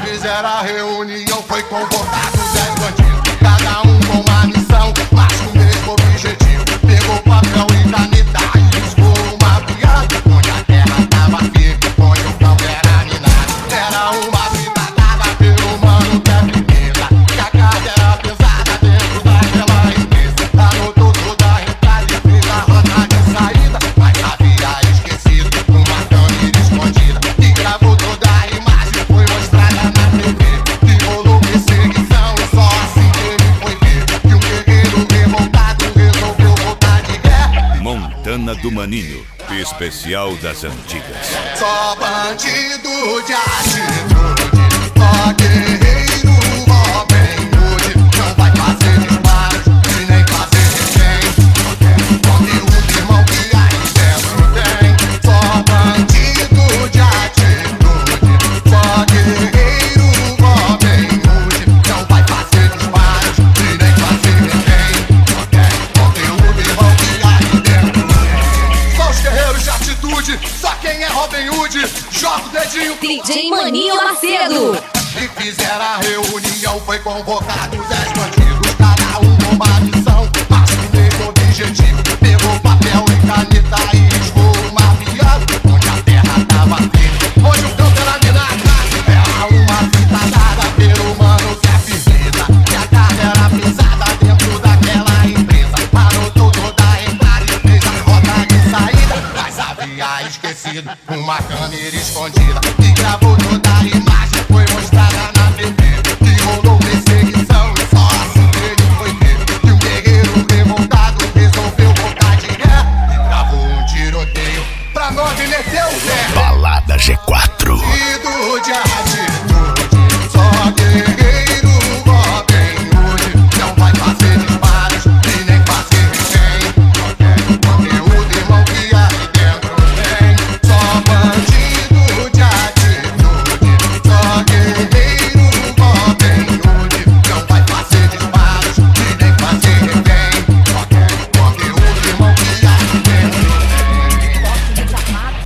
fizeram a reunião, foi convocado 10 bandidos, cada um com uma missão, mas com o mesmo objetivo. Pegou papel e caneta e riscou uma piada, onde a terra tava firme, onde o pau era minado. Era uma fita dada pelo mano que é firmeza, que a carga era pesada dentro daquela empresa. Anotou toda a entrada e fez a rota de saída, mas havia esquecido uma câmera escondida que gravou toda a imagem, foi mostrada na TV. Que rolou perseguição e só assim que ele foi ver que um guerreiro revoltado resolveu voltar de guerra. Montana do Maninho, especial das antigas. Só bandido de atitude, só guerreiro Robin Hood. Não vai fazer disparos e nem fazer refém. Conteúdo, irmão, que aí dentro tem. Só bandido de atitude, só guerreiro Robin Hood. Não vai fazer disparos e nem fazer refém. Conteúdo, irmão, que aí dentro tem. Só os guerreiros de atitude, só quem é Robin Hood, joga o dedinho. DJ Maninho Macedo. E fizeram a reunião, foi convocado 10 bandidos.